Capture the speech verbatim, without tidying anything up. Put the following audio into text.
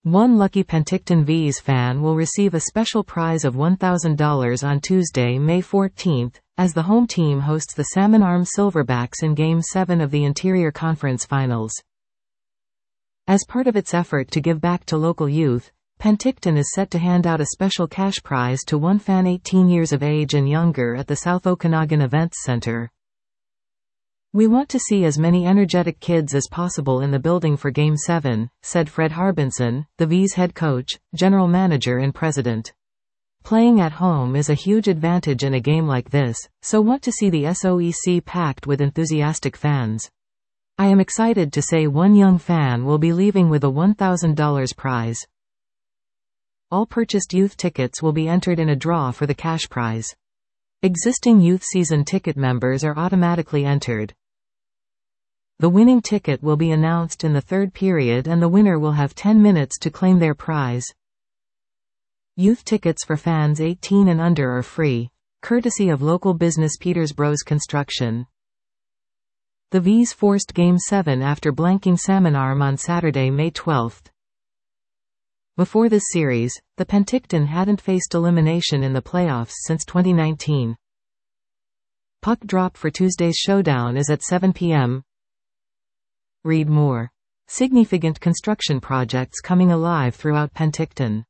One lucky Penticton V's fan will receive a special prize of one thousand dollars on Tuesday, May fourteenth, as the home team hosts the Salmon Arm Silverbacks in Game seven of the Interior Conference Finals. As part of its effort to give back to local youth, Penticton is set to hand out a special cash prize to one fan eighteen years of age and younger at the South Okanagan Events Center. "We want to see as many energetic kids as possible in the building for Game seven, said Fred Harbinson, the V's head coach, general manager and president. "Playing at home is a huge advantage in a game like this, so want to see the S O E C packed with enthusiastic fans. I am excited to say one young fan will be leaving with a one thousand dollars prize. All purchased youth tickets will be entered in a draw for the cash prize. Existing youth season ticket members are automatically entered. The winning ticket will be announced in the third period and the winner will have ten minutes to claim their prize. Youth tickets for fans eighteen and under are free, courtesy of local business Peters Bros Construction." The V's forced Game seven after blanking Salmon Arm on Saturday, May twelfth. Before this series, the Penticton hadn't faced elimination in the playoffs since twenty nineteen. Puck drop for Tuesday's showdown is at seven p m Read more. Significant construction projects coming alive throughout Penticton.